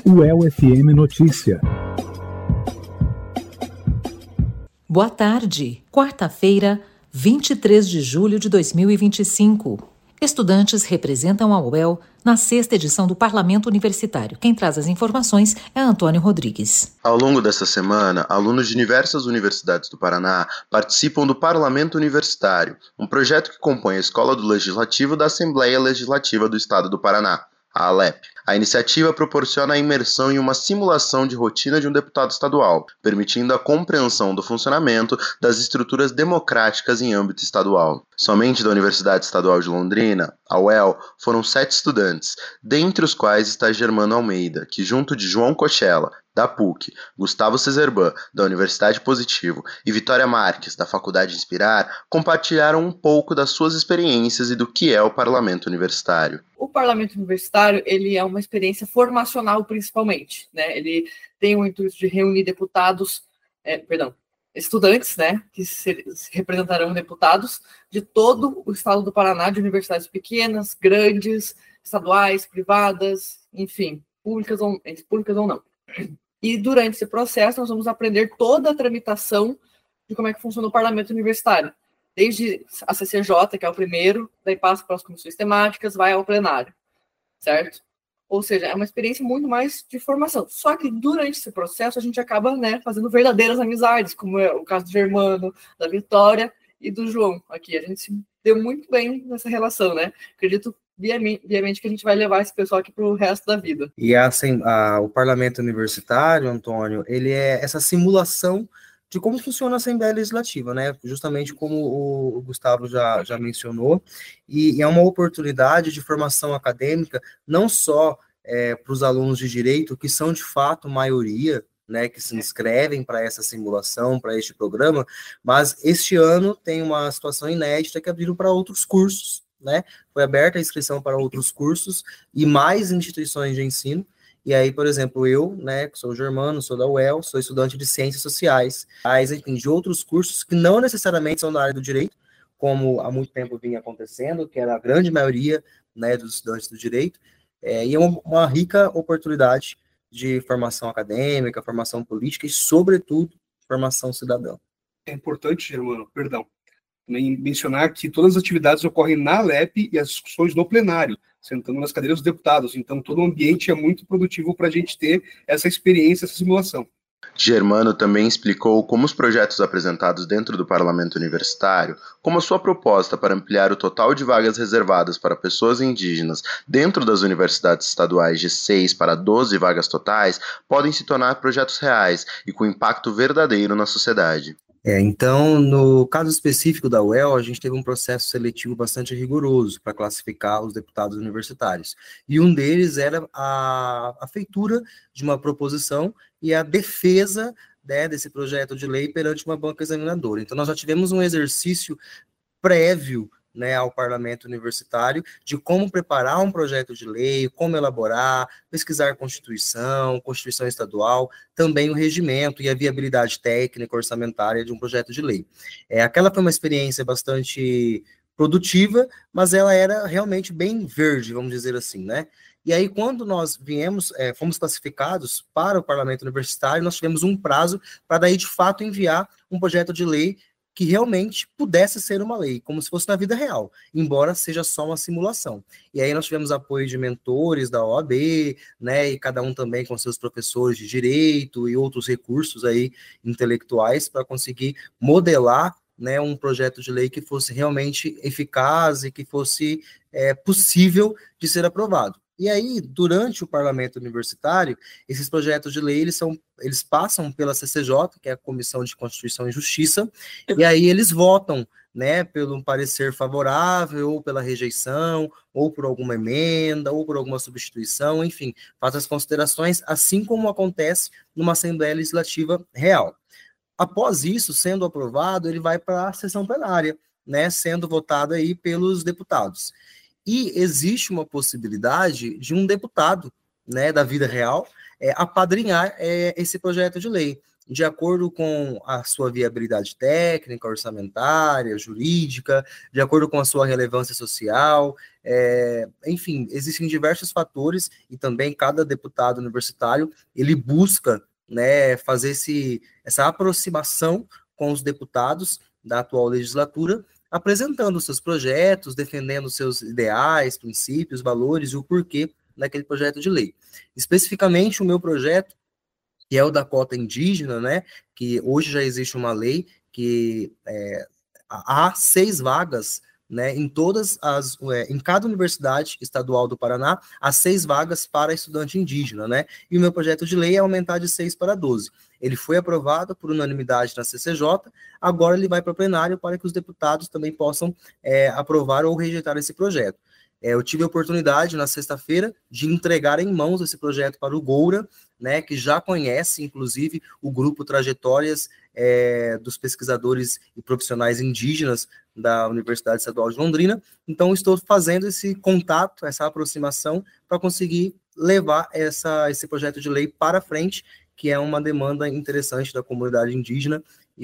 UEL-FM Notícia. Boa tarde, quarta-feira, 23 de julho de 2025. Estudantes representam a UEL na sexta edição do Parlamento Universitário. Quem traz as informações é Antônio Rodrigues. Ao longo dessa semana, alunos de diversas universidades do Paraná participam do Parlamento Universitário, um projeto que compõe a Escola do Legislativo da Assembleia Legislativa do Estado do Paraná, a ALEP. A iniciativa proporciona a imersão em uma simulação de rotina de um deputado estadual, permitindo a compreensão do funcionamento das estruturas democráticas em âmbito estadual. Somente da Universidade Estadual de Londrina, a UEL, foram 7 estudantes, dentre os quais está Germano Almeida, que junto de João Cochella, da PUC, Gustavo Cesarban, da Universidade Positivo, e Vitória Marques, da Faculdade Inspirar, compartilharam um pouco das suas experiências e do que é o Parlamento Universitário. O Parlamento Universitário, ele é uma experiência formacional principalmente, né? Ele tem o intuito de reunir estudantes, né, que se representarão deputados de todo o estado do Paraná, de universidades pequenas, grandes, estaduais, privadas, enfim, públicas ou não. E durante esse processo nós vamos aprender toda a tramitação de como é que funciona o Parlamento Universitário, desde a CCJ, que é o primeiro, daí passa para as comissões temáticas, vai ao plenário, certo? Ou seja, é uma experiência muito mais de formação. Só que durante esse processo a gente acaba, né, fazendo verdadeiras amizades, como é o caso do Germano, da Vitória e do João aqui. A gente se deu muito bem nessa relação, né? Acredito viamente que a gente vai levar esse pessoal aqui para o resto da vida. E o Parlamento Universitário, Antônio, ele é essa simulação de como funciona a Assembleia Legislativa, né? Justamente como o Gustavo já mencionou, e é uma oportunidade de formação acadêmica, não só para os alunos de direito, que são de fato maioria, né, que se inscrevem para essa simulação, para este programa, mas este ano tem uma situação inédita que abriram para outros cursos, né? Foi aberta a inscrição para outros cursos e mais instituições de ensino. E aí, por exemplo, eu, né, que sou germano, sou da UEL, sou estudante de Ciências Sociais, mas, enfim, de outros cursos que não necessariamente são da área do direito, como há muito tempo vinha acontecendo, que era a grande maioria, né, dos estudantes do direito, e é uma rica oportunidade de formação acadêmica, formação política e, sobretudo, formação cidadã. É importante, Germano, mencionar que todas as atividades ocorrem na ALEP e as discussões no plenário, sentando nas cadeiras dos deputados. Então, todo o ambiente é muito produtivo para a gente ter essa experiência, essa simulação. Germano também explicou como os projetos apresentados dentro do Parlamento Universitário, como a sua proposta para ampliar o total de vagas reservadas para pessoas indígenas dentro das universidades estaduais de 6 para 12 vagas totais, podem se tornar projetos reais e com impacto verdadeiro na sociedade. Então, no caso específico da UEL, a gente teve um processo seletivo bastante rigoroso para classificar os deputados universitários. E um deles era a feitura de uma proposição e a defesa, né, desse projeto de lei perante uma banca examinadora. Então, nós já tivemos um exercício prévio, né, ao Parlamento Universitário, de como preparar um projeto de lei, como elaborar, pesquisar Constituição estadual, também o regimento e a viabilidade técnica orçamentária de um projeto de lei. Aquela foi uma experiência bastante produtiva, mas ela era realmente bem verde, vamos dizer assim, né? E aí, quando nós fomos classificados para o Parlamento Universitário, nós tivemos um prazo para daí, de fato, enviar um projeto de lei que realmente pudesse ser uma lei, como se fosse na vida real, embora seja só uma simulação. E aí nós tivemos apoio de mentores da OAB, né, e cada um também com seus professores de direito e outros recursos aí intelectuais para conseguir modelar, né, um projeto de lei que fosse realmente eficaz e que fosse possível de ser aprovado. E aí, durante o Parlamento Universitário, esses projetos de lei, eles passam pela CCJ, que é a Comissão de Constituição e Justiça, e aí eles votam, né, pelo parecer favorável, ou pela rejeição, ou por alguma emenda, ou por alguma substituição, enfim, faz as considerações, assim como acontece numa Assembleia Legislativa real. Após isso, sendo aprovado, ele vai para a sessão plenária, né, sendo votado aí pelos deputados. E existe uma possibilidade de um deputado, né, da vida real, apadrinhar esse projeto de lei. de acordo com a sua viabilidade técnica, orçamentária, jurídica, de acordo com a sua relevância social, enfim, existem diversos fatores e também cada deputado universitário, ele busca, né, fazer essa aproximação com os deputados da atual legislatura, apresentando seus projetos, defendendo seus ideais, princípios, valores e o porquê daquele projeto de lei. Especificamente, o meu projeto, que é o da cota indígena, né, que hoje já existe uma lei que há 6 vagas, né, em cada universidade estadual do Paraná, há 6 vagas para estudante indígena, né, e o meu projeto de lei é aumentar de 6 para 12. Ele foi aprovado por unanimidade na CCJ, agora ele vai para o plenário para que os deputados também possam aprovar ou rejeitar esse projeto. Eu tive a oportunidade, na sexta-feira, de entregar em mãos esse projeto para o Goura, né, que já conhece, inclusive, o grupo Trajetórias dos pesquisadores e profissionais indígenas da Universidade Estadual de Londrina. Então, estou fazendo esse contato, essa aproximação, para conseguir levar esse projeto de lei para frente, que é uma demanda interessante da comunidade indígena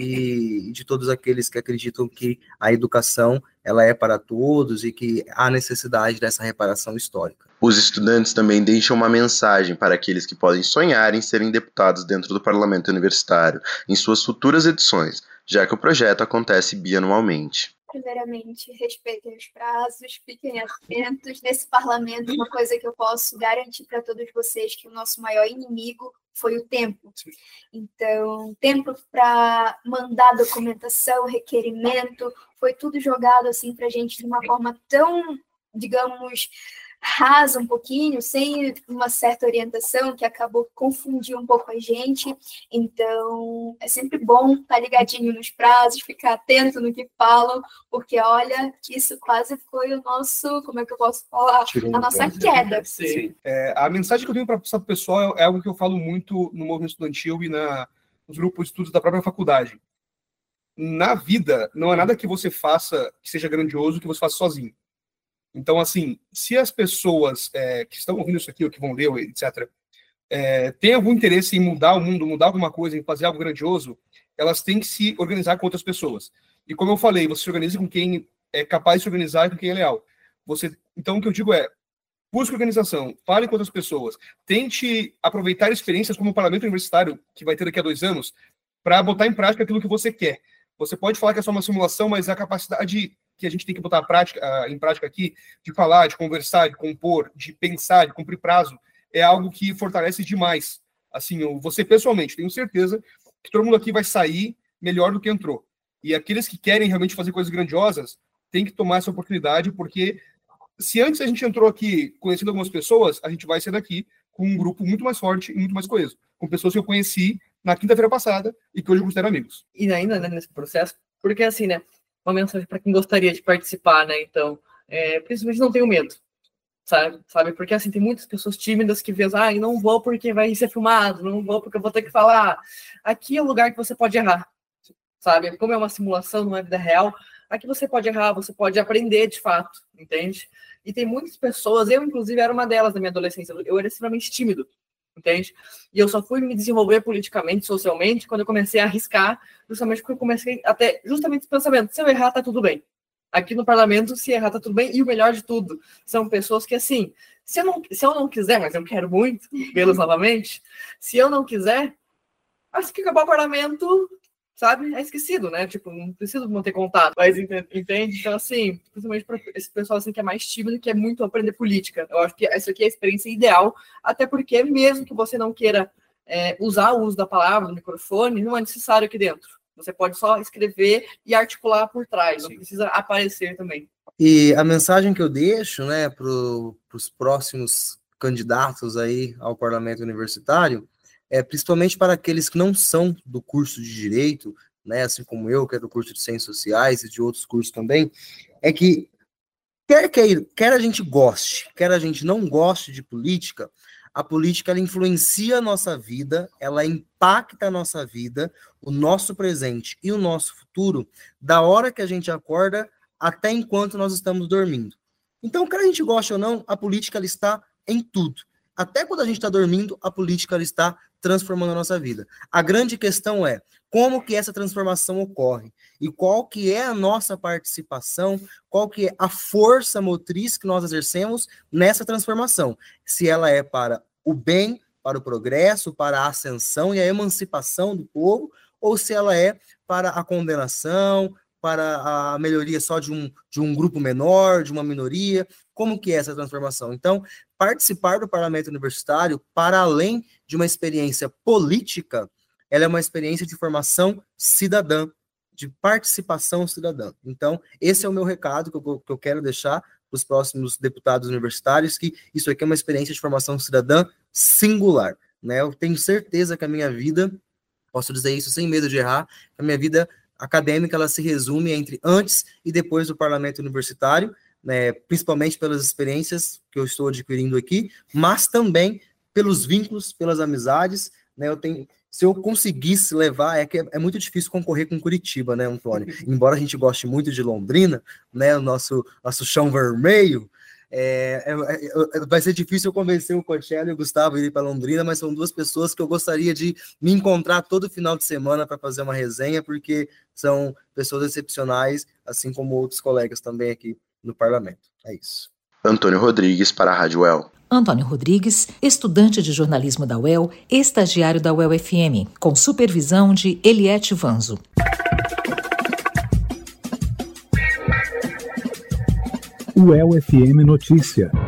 e de todos aqueles que acreditam que a educação ela é para todos e que há necessidade dessa reparação histórica. Os estudantes também deixam uma mensagem para aqueles que podem sonhar em serem deputados dentro do Parlamento Universitário em suas futuras edições, já que o projeto acontece bianualmente. Primeiramente, respeitem os prazos, fiquem atentos. Nesse parlamento, uma coisa que eu posso garantir para todos vocês, que o nosso maior inimigo foi o tempo. Então, tempo para mandar documentação, requerimento, foi tudo jogado assim para a gente de uma forma tão, digamos, rasa um pouquinho, sem uma certa orientação, que acabou confundindo um pouco a gente. Então, é sempre bom estar ligadinho nos prazos, ficar atento no que falam, porque, olha, isso quase foi o nosso, como é que eu posso falar? A nossa queda. Sim. A mensagem que eu tenho para passar para o pessoal é algo que eu falo muito no movimento estudantil e nos grupos de estudos da própria faculdade. Na vida, não há nada que você faça que seja grandioso que você faça sozinho. Então, assim, se as pessoas que estão ouvindo isso aqui, ou que vão ler, etc., têm algum interesse em mudar o mundo, mudar alguma coisa, em fazer algo grandioso, elas têm que se organizar com outras pessoas. E como eu falei, você se organiza com quem é capaz de se organizar e com quem é leal. Então, o que eu digo é, busque organização, fale com outras pessoas, tente aproveitar experiências como o parlamento universitário, que vai ter daqui a 2 anos, para botar em prática aquilo que você quer. Você pode falar que é só uma simulação, mas a capacidade que a gente tem que botar em prática aqui, de falar, de conversar, de compor, de pensar, de cumprir prazo, é algo que fortalece demais. Assim, você pessoalmente, tenho certeza que todo mundo aqui vai sair melhor do que entrou. E aqueles que querem realmente fazer coisas grandiosas, têm que tomar essa oportunidade, porque se antes a gente entrou aqui conhecendo algumas pessoas, a gente vai sair daqui com um grupo muito mais forte e muito mais coeso, com pessoas que eu conheci na quinta-feira passada e que hoje eu considero amigos. E ainda, né, nesse processo, porque assim, né, uma mensagem para quem gostaria de participar, né, então, principalmente não tenho medo, sabe, porque assim, tem muitas pessoas tímidas que veem, não vou porque vai ser filmado, não vou porque eu vou ter que falar. Aqui é o lugar que você pode errar, sabe, como é uma simulação, não é vida real, aqui você pode errar, você pode aprender de fato, entende? E tem muitas pessoas, eu inclusive era uma delas na minha adolescência, eu era extremamente tímido, entende? E eu só fui me desenvolver politicamente, socialmente, quando eu comecei a arriscar, justamente porque eu comecei até justamente esse pensamento, se eu errar, tá tudo bem. Aqui no parlamento, se errar, tá tudo bem, e o melhor de tudo, são pessoas que, assim, se eu não quiser, mas eu quero muito vê-los novamente, se eu não quiser, acho que acabar o parlamento, sabe, é esquecido, né? Tipo, não preciso manter contato, mas entende? Então, assim, principalmente para esse pessoal assim, que é mais tímido e quer muito aprender política. Eu acho que essa aqui é a experiência ideal, até porque mesmo que você não queira usar o uso da palavra, do microfone, não é necessário aqui dentro. Você pode só escrever e articular por trás, não precisa aparecer também. E a mensagem que eu deixo, né, para os próximos candidatos aí ao parlamento universitário, principalmente para aqueles que não são do curso de Direito, né, assim como eu, que é do curso de Ciências Sociais e de outros cursos também, é que quer a gente goste, quer a gente não goste de política, a política ela influencia a nossa vida, ela impacta a nossa vida, o nosso presente e o nosso futuro, da hora que a gente acorda até enquanto nós estamos dormindo. Então, quer a gente goste ou não, a política ela está em tudo. Até quando a gente está dormindo, a política ela está transformando a nossa vida. A grande questão é como que essa transformação ocorre e qual que é a nossa participação, qual que é a força motriz que nós exercemos nessa transformação. Se ela é para o bem, para o progresso, para a ascensão e a emancipação do povo, ou se ela é para a condenação, para a melhoria só de um grupo menor, de uma minoria. Como que é essa transformação? Então, participar do parlamento universitário, para além de uma experiência política, ela é uma experiência de formação cidadã, de participação cidadã. Então, esse é o meu recado que eu quero deixar para os próximos deputados universitários, que isso aqui é uma experiência de formação cidadã singular, né? Eu tenho certeza que a minha vida, posso dizer isso sem medo de errar, que a minha vida acadêmica ela se resume entre antes e depois do parlamento universitário, né, principalmente pelas experiências que eu estou adquirindo aqui, mas também pelos vínculos, pelas amizades, né? Se eu conseguisse levar, que é muito difícil concorrer com Curitiba, né, Antônio? Embora a gente goste muito de Londrina, né, o nosso chão vermelho, vai ser difícil eu convencer o Cocelli e o Gustavo a ir para Londrina, mas são duas pessoas que eu gostaria de me encontrar todo final de semana para fazer uma resenha, porque são pessoas excepcionais, assim como outros colegas também aqui no parlamento. É isso. Antônio Rodrigues para a Rádio UEL. Antônio Rodrigues, estudante de jornalismo da UEL, estagiário da UEL FM, com supervisão de Eliette Vanzo. UEL FM Notícia.